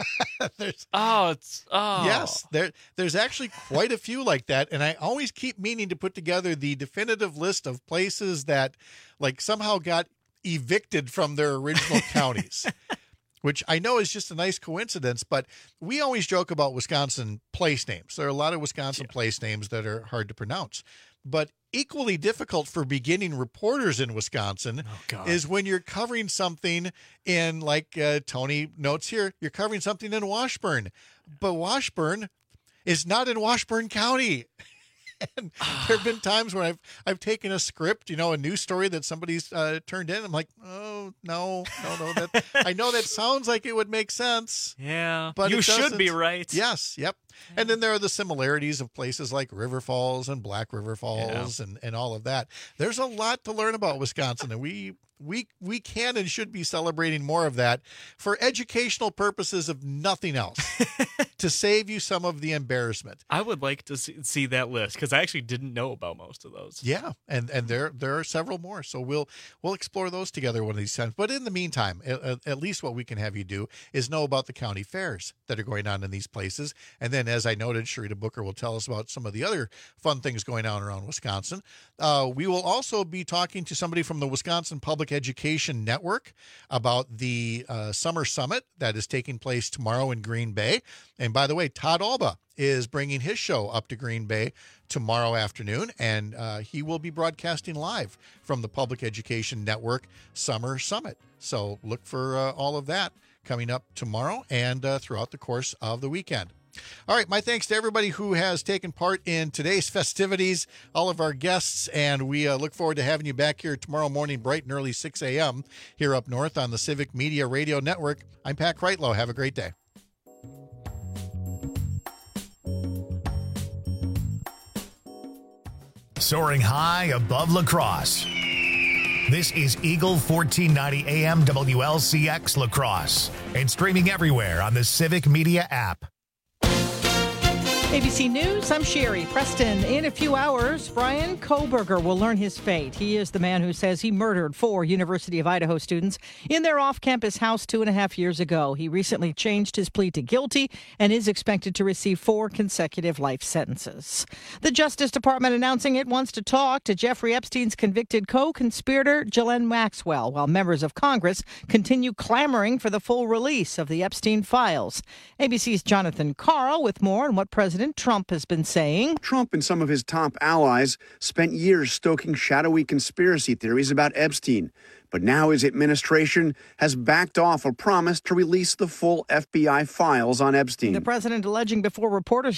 Yes, there's actually quite a few like that, and I always keep meaning to put together the definitive list of places that somehow got evicted from their original counties, which I know is just a nice coincidence, but we always joke about Wisconsin place names. There are a lot of Wisconsin place names that are hard to pronounce, but equally difficult for beginning reporters in Wisconsin is when you're covering something in, Tony notes here, you're covering something in Washburn, but Washburn is not in Washburn County. And there have been times when I've taken a script, a news story that somebody's turned in. I'm like, oh, no. That I know that sounds like it would make sense. Yeah, but you should be right. Yes, yep. And then there are the similarities of places like River Falls and Black River Falls and all of that. There's a lot to learn about Wisconsin, and we can and should be celebrating more of that for educational purposes, if nothing else, to save you some of the embarrassment. I would like to see that list because I actually didn't know about most of those. Yeah, and there are several more, so we'll explore those together one of these times. But in the meantime, at least what we can have you do is know about the county fairs that are going on in these places. And then, as I noted, Sharita Booker will tell us about some of the other fun things going on around Wisconsin. We will also be talking to somebody from the Wisconsin Public Education Network about the Summer Summit that is taking place tomorrow in Green Bay. And by the way, Todd Alba is bringing his show up to Green Bay tomorrow afternoon, and he will be broadcasting live from the Public Education Network Summer Summit. So look for all of that coming up tomorrow and throughout the course of the weekend. All right, my thanks to everybody who has taken part in today's festivities, all of our guests, and we look forward to having you back here tomorrow morning, bright and early, 6 a.m. here up north on the Civic Media Radio Network. I'm Pat Kreitlow. Have a great day. Soaring high above La Crosse. This is Eagle 1490 AM WLCX La Crosse and streaming everywhere on the Civic Media app. ABC News, I'm Sherry Preston. In a few hours, Brian Kohberger will learn his fate. He is the man who says he murdered 4 University of Idaho students in their off-campus house 2.5 years ago. He recently changed his plea to guilty and is expected to receive 4 consecutive life sentences. The Justice Department announcing it wants to talk to Jeffrey Epstein's convicted co-conspirator Ghislaine Maxwell, while members of Congress continue clamoring for the full release of the Epstein files. ABC's Jonathan Karl with more on what President Trump has been saying. Trump and some of his top allies spent years stoking shadowy conspiracy theories about Epstein. But now his administration has backed off a promise to release the full FBI files on Epstein. The president alleging before reporters